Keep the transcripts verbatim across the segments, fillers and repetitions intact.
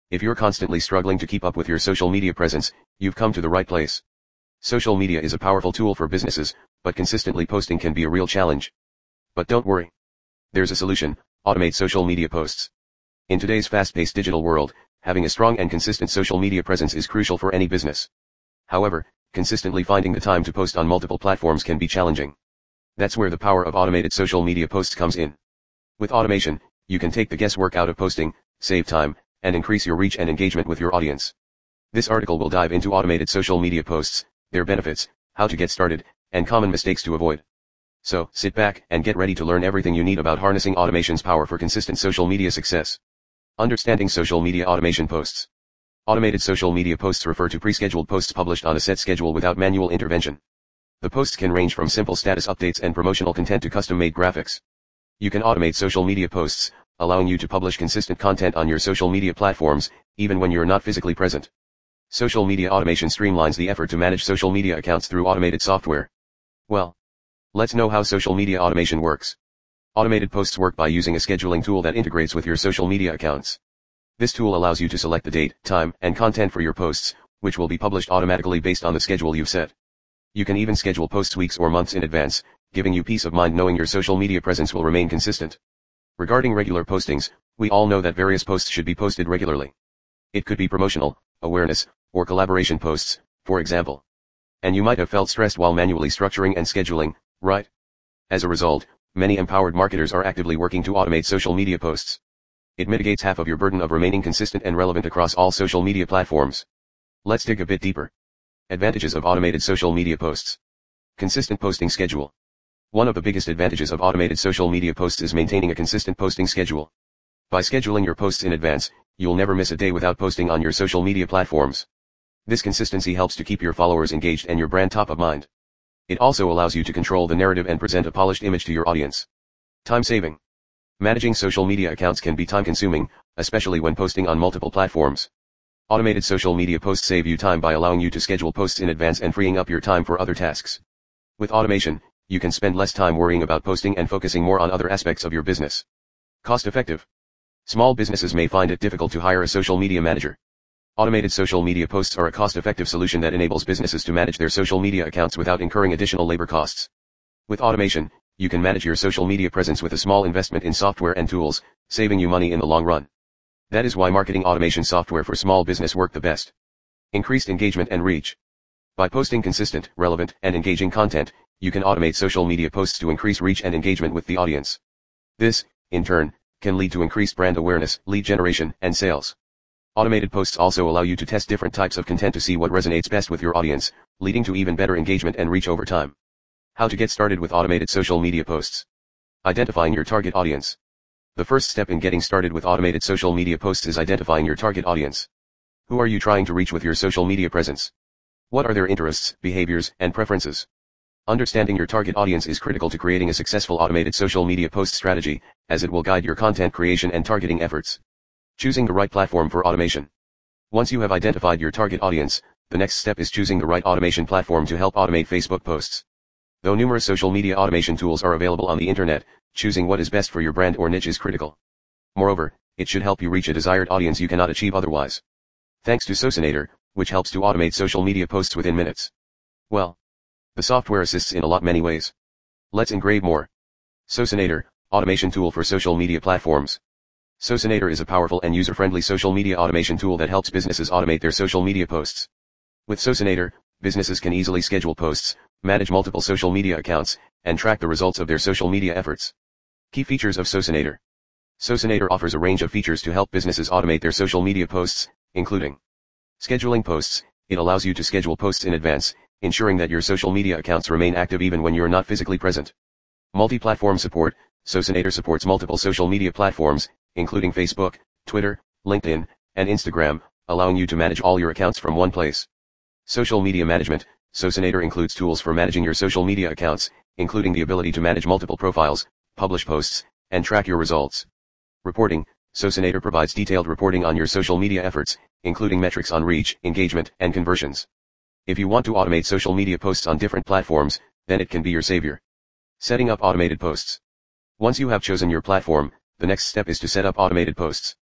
If you're constantly struggling to keep up with your social media presence, you've come to the right place. Social media is a powerful tool for businesses, but consistently posting can be a real challenge. But don't worry. There's a solution: automate social media posts. In today's fast-paced digital world, having a strong and consistent social media presence is crucial for any business. However, consistently finding the time to post on multiple platforms can be challenging. That's where the power of automated social media posts comes in. With automation, you can take the guesswork out of posting, save time, and increase your reach and engagement with your audience. This article will dive into automated social media posts, their benefits, how to get started, and common mistakes to avoid. So, sit back and get ready to learn everything you need about harnessing automation's power for consistent social media success. Understanding social media automation posts. Automated social media posts refer to pre-scheduled posts published on a set schedule without manual intervention. The posts can range from simple status updates and promotional content to custom-made graphics. You can automate social media posts, allowing you to publish consistent content on your social media platforms, even when you're not physically present. Social media automation streamlines the effort to manage social media accounts through automated software. Well, let's know how social media automation works. Automated posts work by using a scheduling tool that integrates with your social media accounts. This tool allows you to select the date, time, and content for your posts, which will be published automatically based on the schedule you've set. You can even schedule posts weeks or months in advance, giving you peace of mind knowing your social media presence will remain consistent. Regarding regular postings, we all know that various posts should be posted regularly. It could be promotional, awareness, or collaboration posts, for example. And you might have felt stressed while manually structuring and scheduling, right? As a result, many empowered marketers are actively working to automate social media posts. It mitigates half of your burden of remaining consistent and relevant across all social media platforms. Let's dig a bit deeper. Advantages of automated social media posts. Consistent posting schedule. One of the biggest advantages of automated social media posts is maintaining a consistent posting schedule. By scheduling your posts in advance, you'll never miss a day without posting on your social media platforms. This consistency helps to keep your followers engaged and your brand top of mind. It also allows you to control the narrative and present a polished image to your audience. Time saving. Managing social media accounts can be time-consuming, especially when posting on multiple platforms. Automated social media posts save you time by allowing you to schedule posts in advance and freeing up your time for other tasks. With automation, you can spend less time worrying about posting and focusing more on other aspects of your business. Cost-effective. Small businesses may find it difficult to hire a social media manager. Automated social media posts are a cost-effective solution that enables businesses to manage their social media accounts without incurring additional labor costs. With automation, you can manage your social media presence with a small investment in software and tools, saving you money in the long run. That is why marketing automation software for small business work the best. Increased engagement and reach. By posting consistent, relevant, and engaging content, you can automate social media posts to increase reach and engagement with the audience. This, in turn, can lead to increased brand awareness, lead generation, and sales. Automated posts also allow you to test different types of content to see what resonates best with your audience, leading to even better engagement and reach over time. How to get started with automated social media posts. Identifying your target audience. The first step in getting started with automated social media posts is identifying your target audience. Who are you trying to reach with your social media presence? What are their interests, behaviors, and preferences? Understanding your target audience is critical to creating a successful automated social media post strategy, as it will guide your content creation and targeting efforts. Choosing the right platform for automation. Once you have identified your target audience, the next step is choosing the right automation platform to help automate Facebook posts. Though numerous social media automation tools are available on the internet, choosing what is best for your brand or niche is critical. Moreover, it should help you reach a desired audience you cannot achieve otherwise. Thanks to Socinator, which helps to automate social media posts within minutes. Well, the software assists in a lot many ways. Let's engrave more. Socinator, automation tool for social media platforms. Socinator is a powerful and user-friendly social media automation tool that helps businesses automate their social media posts. With Socinator, businesses can easily schedule posts, manage multiple social media accounts, and track the results of their social media efforts. Key features of Socinator. Socinator offers a range of features to help businesses automate their social media posts, including scheduling posts. It allows you to schedule posts in advance, ensuring that your social media accounts remain active even when you're not physically present. Multi-platform support. Socinator supports multiple social media platforms, including Facebook, Twitter, LinkedIn, and Instagram, allowing you to manage all your accounts from one place. Social media management. Socinator includes tools for managing your social media accounts, including the ability to manage multiple profiles, publish posts, and track your results. Reporting. Socinator provides detailed reporting on your social media efforts, including metrics on reach, engagement, and conversions. If you want to automate social media posts on different platforms, then it can be your savior. Setting up automated posts. Once you have chosen your platform, the next step is to set up automated posts.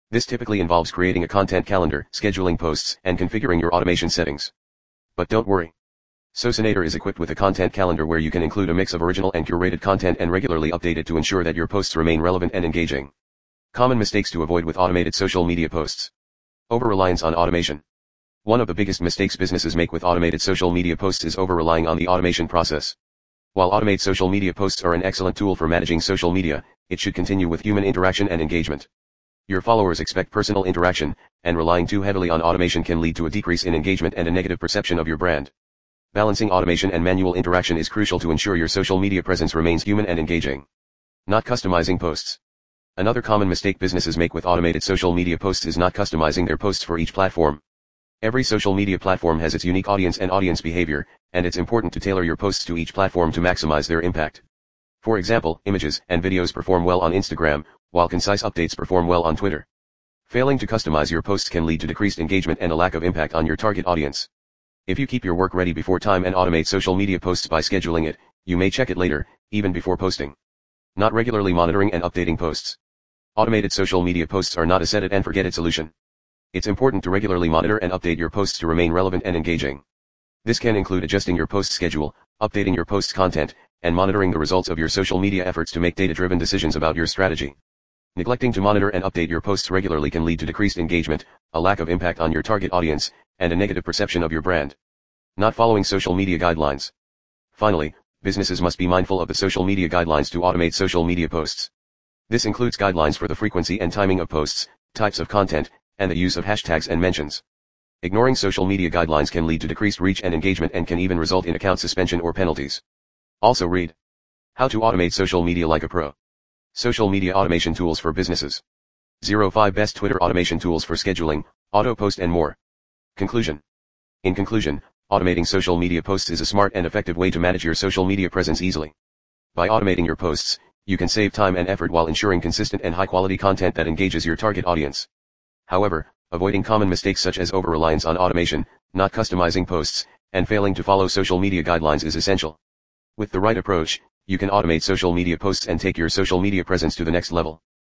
This typically involves creating a content calendar, scheduling posts, and configuring your automation settings. But don't worry. Socinator is equipped with a content calendar where you can include a mix of original and curated content and regularly update it to ensure that your posts remain relevant and engaging. Common mistakes to avoid with automated social media posts. Over-reliance on automation. One of the biggest mistakes businesses make with automated social media posts is over-relying on the automation process. While automated social media posts are an excellent tool for managing social media, it should continue with human interaction and engagement. Your followers expect personal interaction, and relying too heavily on automation can lead to a decrease in engagement and a negative perception of your brand. Balancing automation and manual interaction is crucial to ensure your social media presence remains human and engaging. Not customizing posts. Another common mistake businesses make with automated social media posts is not customizing their posts for each platform. Every social media platform has its unique audience and audience behavior, and it's important to tailor your posts to each platform to maximize their impact. For example, images and videos perform well on Instagram, while concise updates perform well on Twitter. Failing to customize your posts can lead to decreased engagement and a lack of impact on your target audience. If you keep your work ready before time and automate social media posts by scheduling it, you may check it later, even before posting. Not regularly monitoring and updating posts. Automated social media posts are not a set it and forget it solution. It's important to regularly monitor and update your posts to remain relevant and engaging. This can include adjusting your post schedule, updating your post content, and monitoring the results of your social media efforts to make data-driven decisions about your strategy. Neglecting to monitor and update your posts regularly can lead to decreased engagement, a lack of impact on your target audience, and a negative perception of your brand. Not following social media guidelines. Finally, businesses must be mindful of the social media guidelines to automate social media posts. This includes guidelines for the frequency and timing of posts, types of content, and the use of hashtags and mentions. Ignoring social media guidelines can lead to decreased reach and engagement and can even result in account suspension or penalties. Also read How to Automate Social Media Like a Pro. Social Media Automation Tools for Businesses. zero five Best Twitter Automation Tools for Scheduling, Auto Post and More. Conclusion. In conclusion, automating social media posts is a smart and effective way to manage your social media presence easily. By automating your posts, you can save time and effort while ensuring consistent and high-quality content that engages your target audience. However, avoiding common mistakes such as over-reliance on automation, not customizing posts, and failing to follow social media guidelines is essential. With the right approach, you can automate social media posts and take your social media presence to the next level.